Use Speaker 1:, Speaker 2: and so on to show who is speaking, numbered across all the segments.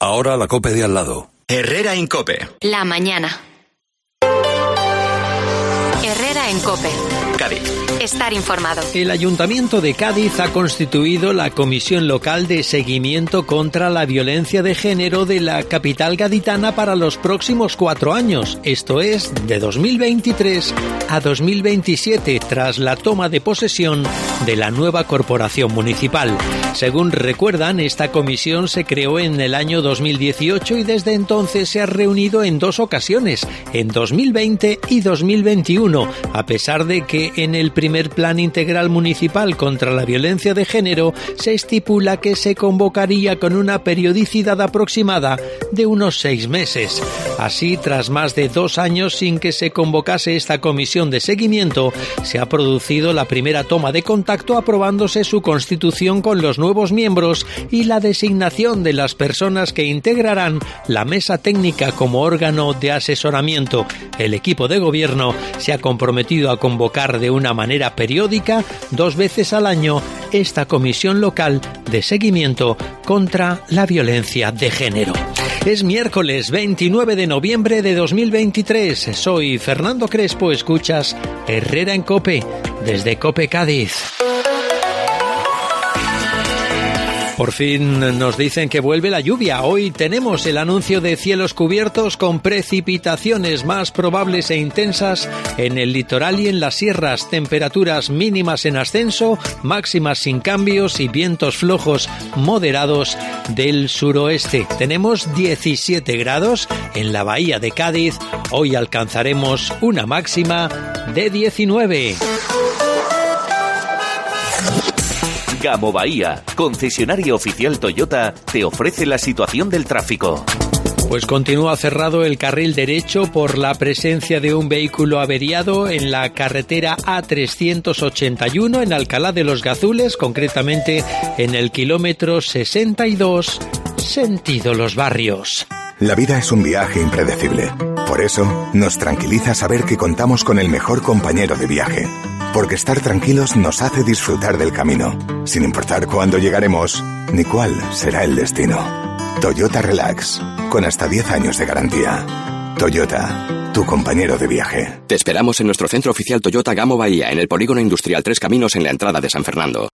Speaker 1: Ahora la COPE de al lado.
Speaker 2: Herrera en COPE.
Speaker 3: La mañana. Herrera en COPE.
Speaker 2: Cádiz.
Speaker 3: Estar informado.
Speaker 4: El Ayuntamiento de Cádiz ha constituido la Comisión Local de Seguimiento contra la Violencia de Género de la capital gaditana para los próximos 4 años, esto es, de 2023 a 2027, tras la toma de posesión de la nueva corporación municipal. Según recuerdan, esta comisión se creó en el año 2018 y desde entonces se ha reunido en 2 ocasiones, en 2020 y 2021, a pesar de que en el primer Plan Integral Municipal contra la Violencia de Género se estipula que se convocaría con una periodicidad aproximada de unos 6 meses. Así, tras más de 2 años sin que se convocase esta comisión de seguimiento, se ha producido la primera toma de contacto aprobándose su constitución con los nuevos miembros y la designación de las personas que integrarán la mesa técnica como órgano de asesoramiento. El equipo de gobierno se ha comprometido a convocar de una manera periódica 2 veces al año esta comisión local de seguimiento contra la violencia de género. Es miércoles 29 de noviembre de 2023. Soy Fernando Crespo, escuchas Herrera en COPE, desde COPE Cádiz. Por fin nos dicen que vuelve la lluvia. Hoy tenemos el anuncio de cielos cubiertos con precipitaciones más probables e intensas en el litoral y en las sierras, temperaturas mínimas en ascenso, máximas sin cambios y vientos flojos moderados del suroeste. Tenemos 17 grados en la bahía de Cádiz. Hoy alcanzaremos una máxima de 19.
Speaker 5: Gamo Bahía, concesionario oficial Toyota, te ofrece la situación del tráfico.
Speaker 4: Pues continúa cerrado el carril derecho por la presencia de un vehículo averiado en la carretera A381 en Alcalá de los Gazules, concretamente en el kilómetro 62, sentido Los Barrios.
Speaker 6: La vida es un viaje impredecible. Por eso, nos tranquiliza saber que contamos con el mejor compañero de viaje. Porque estar tranquilos nos hace disfrutar del camino, sin importar cuándo llegaremos ni cuál será el destino. Toyota Relax, con hasta 10 años de garantía. Toyota, tu compañero de viaje.
Speaker 2: Te esperamos en nuestro centro oficial Toyota Gamo Bahía, en el Polígono Industrial 3 Caminos, en la entrada de San Fernando.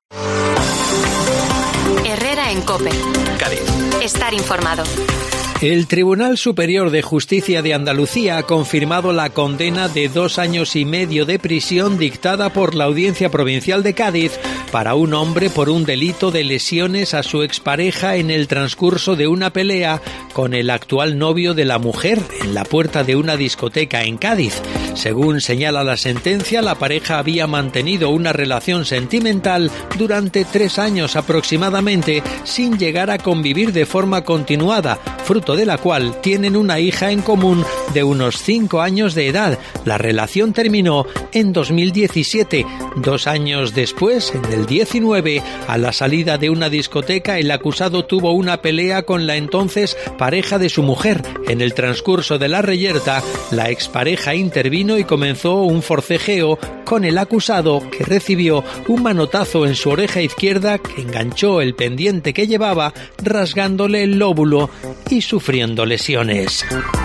Speaker 3: Herrera en COPE.
Speaker 2: Cádiz.
Speaker 3: Estar informado.
Speaker 4: El Tribunal Superior de Justicia de Andalucía ha confirmado la condena de 2 años y medio de prisión dictada por la Audiencia Provincial de Cádiz para un hombre por un delito de lesiones a su expareja en el transcurso de una pelea con el actual novio de la mujer en la puerta de una discoteca en Cádiz. Según señala la sentencia, la pareja había mantenido una relación sentimental durante 3 años aproximadamente, sin llegar a convivir de forma continuada, fruto de la cual tienen una hija en común de unos 5 años de edad. La relación terminó en 2017. 2 años después, en el 19, a la salida de una discoteca, el acusado tuvo una pelea con la entonces pareja de su mujer. En el transcurso de la reyerta, la expareja intervino y comenzó un forcejeo con el acusado, que recibió un manotazo en su oreja izquierda que enganchó el pendiente que llevaba, rasgándole el lóbulo y sufriendo lesiones.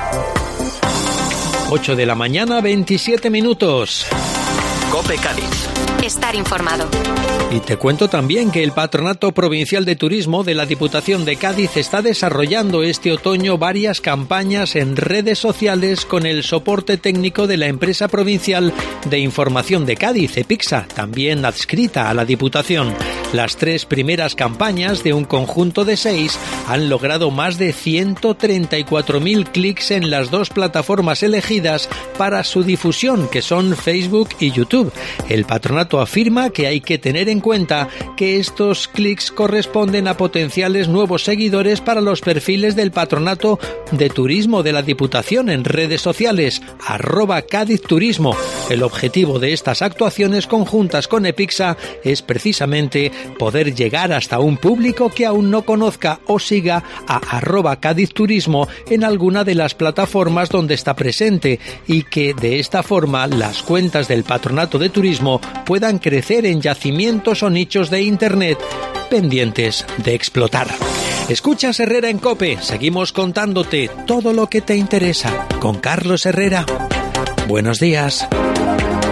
Speaker 4: 8 de la mañana, 27 minutos.
Speaker 2: COPE Cádiz.
Speaker 3: Estar informado.
Speaker 4: Y te cuento también que el Patronato Provincial de Turismo de la Diputación de Cádiz está desarrollando este otoño varias campañas en redes sociales con el soporte técnico de la empresa provincial de información de Cádiz, EPIXA, también adscrita a la Diputación. Las 3 primeras campañas, de un conjunto de 6, han logrado más de 134.000 clics en las 2 plataformas elegidas para su difusión, que son Facebook y YouTube. El patronato afirma que hay que tener en cuenta que estos clics corresponden a potenciales nuevos seguidores para los perfiles del Patronato de Turismo de la Diputación en redes sociales, @CádizTurismo. El objetivo de estas actuaciones conjuntas con EPIXA es precisamente poder llegar hasta un público que aún no conozca o siga a @CádizTurismo en alguna de las plataformas donde está presente, y que de esta forma las cuentas del Patronato de Turismo puedan crecer en yacimientos o nichos de Internet pendientes de explotar. Escuchas Herrera en COPE. Seguimos contándote todo lo que te interesa con Carlos Herrera. Buenos días.